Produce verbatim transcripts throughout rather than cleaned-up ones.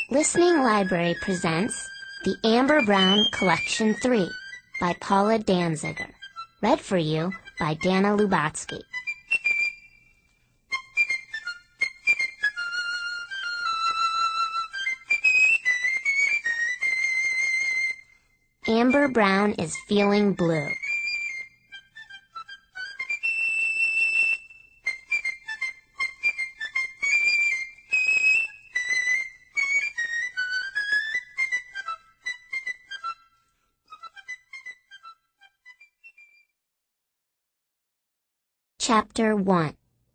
Listening Library presents The Amber Brown Collection three by Paula Danziger. Read for you by Dana Lubatsky. Amber Brown is feeling blue. Chapter one.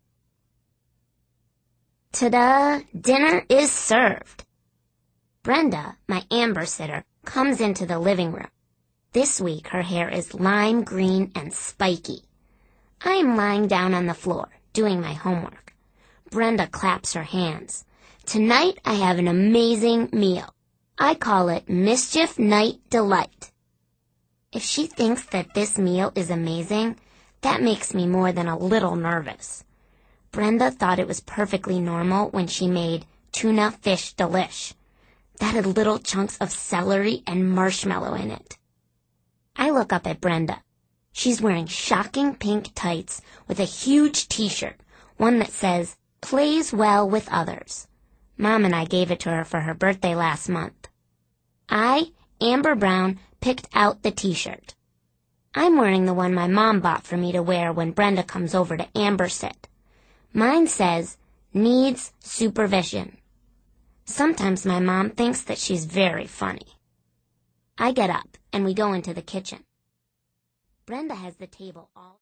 Ta-da! Dinner is served! Brenda, my Amber sitter, comes into the living room. This week her hair is lime green and spiky. I am lying down on the floor, doing my homework. Brenda claps her hands. Tonight I have an amazing meal. I call it Mischief Night Delight. If she thinks that this meal is amazing, that makes me more than a little nervous. Brenda thought it was perfectly normal when she made tuna fish delish. That had little chunks of celery and marshmallow in it. I look up at Brenda. She's wearing shocking pink tights with a huge t-shirt, one that says, "Plays well with others." Mom and I gave it to her for her birthday last month. I, Amber Brown, picked out the t-shirt. I'm wearing the one my mom bought for me to wear when Brenda comes over to Amber sit. Mine says, "Needs supervision." Sometimes my mom thinks that she's very funny. I get up and we go into the kitchen. Brenda has the table all